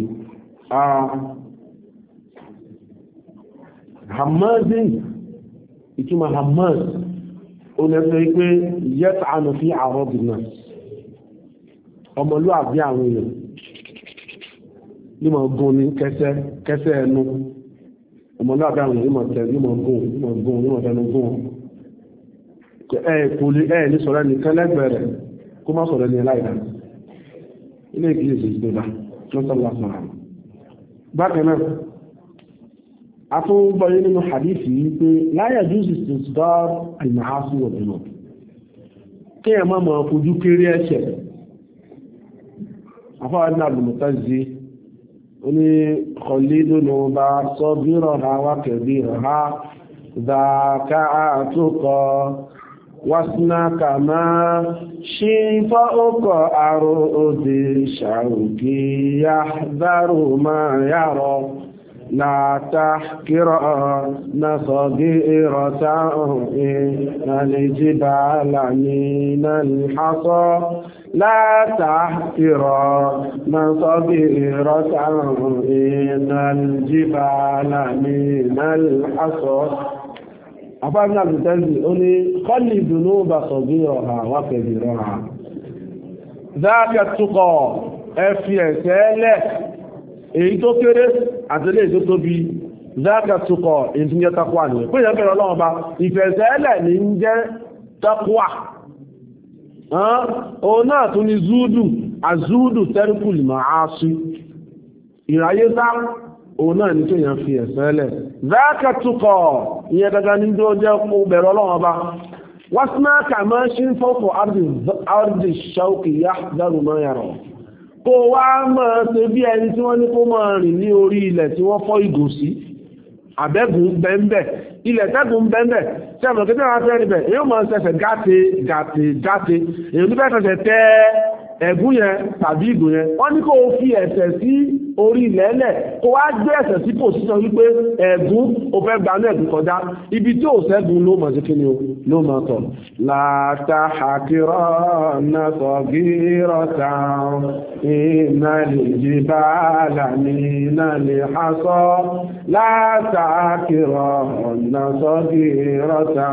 hamadin ìtumọ̀ hamad ó lẹ́fẹ́ pé yẹ́ta ànà fi àrọ́ bìnà ọmọlúwàbí àwọn èèyàn ní mọ̀ gùn ní kẹsẹ́ kẹsẹ́ ẹnu ọmọlúwàbí àwọn èèyàn ní mọ̀ tẹ̀ ní mọ̀ gùn ní mọ̀ gùn ní mọ̀ tẹnu gùn ẹ̀ kò lè ẹ̀ ní sọ̀rọ̀ ní kẹ́lẹ́gbẹ̀ẹ́ rẹ̀ kó má sọ̀rọ̀ ní ẹláìdá ilé ìkíyèsí ìgbéga lọ́sọ̀lá sọ̀rọ̀ bákan náà àtúngbọ́yé nínú hadithi wípé láyà jùsì istisghar al-ma'asi wa dhunub kí ẹ máa máa fojú kéré ẹ̀ṣẹ̀ afọ́wọ́dínà al-Mu'tazzi oní kọlídùnú bá saghiraha wa kabiraha dhaka atuqa wasna kama shifa uqa arudi shauki yahdharu ma yara لا تحكرن صغيرة إن الجبال من الحصى لا تحكرن صغيرة إن الجبال من الحصى أفعلنا بالتالي أولي خلي ذنوب صغيرها وكبيرها ذاك التقى أفي سالة èyí tó kéré àtẹ́lẹ̀ tó tóbi záàkà tukọ̀ èyí tí ń jẹ́ takwà ní pé ìyẹn bẹ̀rẹ̀ ọlọ́run bá ìfẹ̀sẹ̀ẹ́lẹ̀ ní ń jẹ́ takwà òun náà tún ní zúúdù àzúúdù tẹ́rìkùlì máa sí ìráyé sá òun náà ní kéèyàn fi ẹ̀sẹ̀ lẹ̀ záàkà tukọ̀ ìyẹn dandan ní tó jẹ́ kó bẹ̀rù ọlọ́run ọba wásínà kàmá ṣe ń fọ́fọ́ ardi ṣáùkì yá dárò máa yàrá kó wá máa ṣe bí ẹni tí wọ́n ní kó máa rìn ní orí ilẹ̀ tí wọ́n fọ́ ìgò sí àbẹ́gùn bẹ́ńbẹ́ ilẹ̀ tẹ́gùn bẹ́ńbẹ́ tí a mọ̀ kí wọ́n fẹ́ níbẹ̀ èyí máa ń ṣẹ̀ṣẹ̀ gáte gáte gáte èyí ní fẹ́ ṣẹ̀ṣẹ̀ tẹ́ ẹ̀gún yẹn tàbí ìgò yẹn wọ́n ní kó o fi ẹ̀sẹ̀ sí orí ilẹ̀ẹ́lẹ̀ kó wá gbé ẹ̀sẹ̀ sí pòsíṣàn wípé ẹ̀gún o fẹ́ gbanú ẹ̀gún kọjá ibi tí ò sẹ́gun ló mọ̀ sí kí ni o ló mọ̀ tọ̀. látàkìrọ̀ nàṣọ̀gírọ̀tà iná lè jí bàálà ní iná lè hasọ́ látàkìrọ̀ nàṣọ̀gírọ̀tà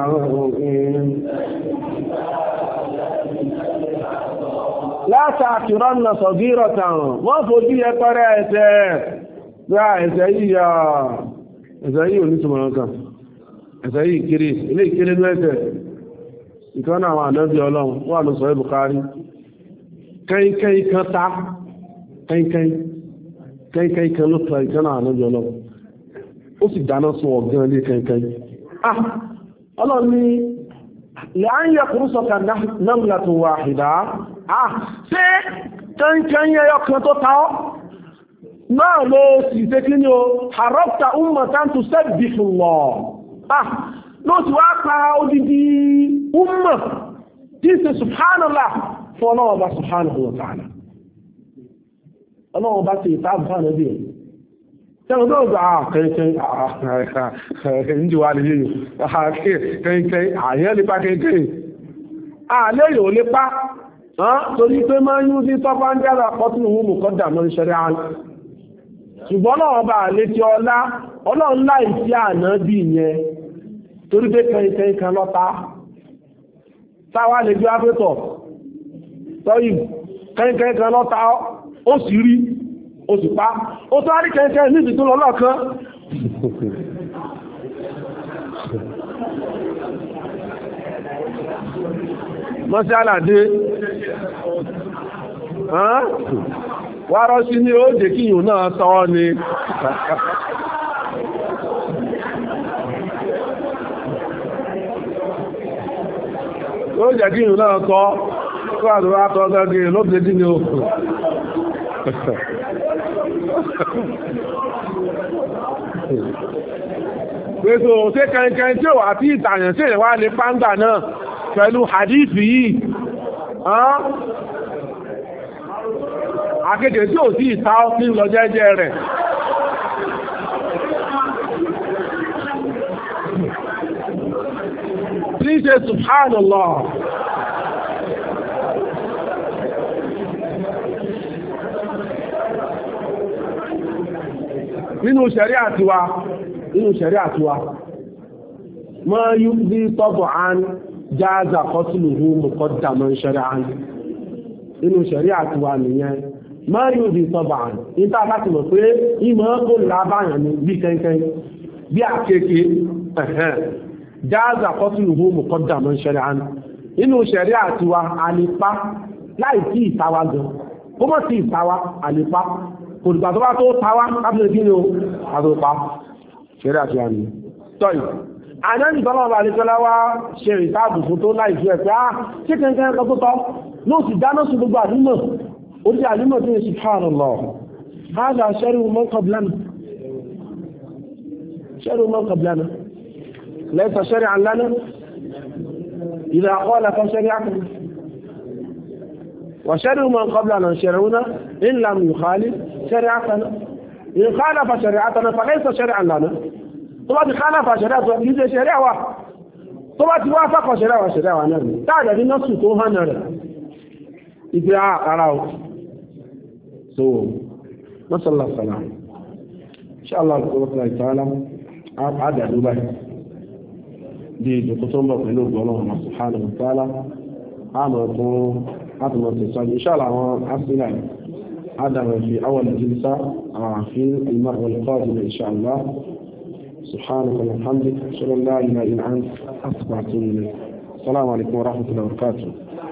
látàkìrọ́nà sọ̀gírọ̀ tàwọn wọ́n fojú yẹ pẹ́rẹ́ ẹ̀ṣẹ̀ rá ẹ̀ṣẹ̀ yìí yà ẹ̀ṣẹ̀ yìí ò ní túnmọ̀ kan ẹ̀ṣẹ̀ yìí kéré ilé ìkéré ní ẹ̀ṣẹ̀ ìkọ́nà àwọn ànábì ọlọ́run wà ní sọ̀rọ̀ Bukhari kẹ́yìnkẹ́yìn kan ta kẹ́yìnkẹ́yìn kan ló tọ́ ìkọ́nà àwọn ànábì ọlọ́run ó sì dáná sun ọ̀gán ilé kẹ́yìnkẹ́yìn ah ọlọ́run ní لأن يقرصك نملة واحدة ah ṣé kankan yẹ ọkàn tó ta ọ́ náà ló sì ṣe kí ní o harọ́pta ummatan tusabbihu Allah ah ló sì wá pa odidi umma tí ṣe subhanallah fún ọlọ́wọ́ bá subhanahu wa ta'ala ọlọ́wọ́ bá ti ìta àbúfà bí ẹ̀ tẹ́lẹ̀ tó gbà kẹ́kẹ́ ìjì wà nílé yìí kẹ́kẹ́ àyẹ́ nípa kẹ́kẹ́ àlẹ́ yóò lépa torí pé máa yú sí tọ́pá ń jára pọ́tùnù mú kọ́dà mọ́ ìṣẹ́rẹ́ àánú ṣùgbọ́n náà bá lè tí ọlá ọlọ́run láì sí àná bí yẹn torí pé kẹ́kẹ́ kan lọ́ta táwa lè gbé ápẹ́tọ̀ tọ́yì kẹ́kẹ́ kan lọ́ta ó sì rí ó sì pa ó tó rí kẹ́kẹ́ níbi tó lọ́lọ́kan mọ́sí aládé wárọ́ sí ní ó jẹ́ kí yìí náà tọ́ ni ó jẹ́ kí yìí náà tọ́ tó àdúrà tọ́ gẹ́gẹ́ lóbi dí ni ó pẹ̀sọ̀ tí kẹ́kẹ́ tí ó wà tí ìtàyàn sí ìwà lè pàǹgbà náà pẹ̀lú hadithi yìí akéde tí ò sí ìta ní lọ jẹ́jẹ́ rẹ̀ tí ṣe subhanallah nínú ṣẹ̀rí àtiwá nínú ṣẹ̀rí àtiwá ma yú bí tọ́bọ̀ án jáàzà kọtùlùhù mọ̀kọ́dàmọ́ ṣẹ̀rí án nínú ṣẹ̀rí àtiwá nìyẹn ma yú bí tọ́bọ̀ án níta láti mọ̀ pé ìmọ̀ kó lábáyàn ní bí kẹ́kẹ́ bí àkéèké jáàzà kọtùlùhù mọ̀kọ́dàmọ́ ṣẹ̀rí án nínú ṣẹ̀rí àtiwá àlèpá láì sí ìtawa gan kó mọ̀ sí ìtawa àlèpá òdìgbà tó bá tó tàwá lábílẹ̀ kí ni ó àtòpá ṣeré àti àmì tọ́yì àjẹ́jì tọ́lọ̀ bá lè tọ́lá wá ṣe ìtàbù fún tó láì fún ẹ̀pẹ́ ah ṣe kẹ́kẹ́ ẹ̀kọ́ tó tọ́ ló sì dáná sí gbogbo àdúmọ̀ orí àdúmọ̀ tí ó sì subhanallah hádà ṣẹ́rù man qablana ṣẹ́rù man qablana laysa shari'an lana idha khalafa shari'atana وشرع من قبلنا شرعنا إن لم يخالف شريعتنا إن خالف شريعتنا فليس شرعا لنا طبعا خالف شريعتنا ليس شريعة واحد طبعا توافق شريعة شريعة نرمي تعالى دي نص توها نرمي إدعاء أراو so نسأل الله السلام إن شاء الله الله تعالى عاد دبي دي دكتور بقولوا الله سبحانه وتعالى عامل هذا الاتصال إن شاء الله أصلنا هذا في أول جلسة في المرة القادمة إن شاء الله سبحانك وبحمدك أشهد أن لا إله إلا أنت أستغفرك وأتوب إليك السلام عليكم ورحمة الله وبركاته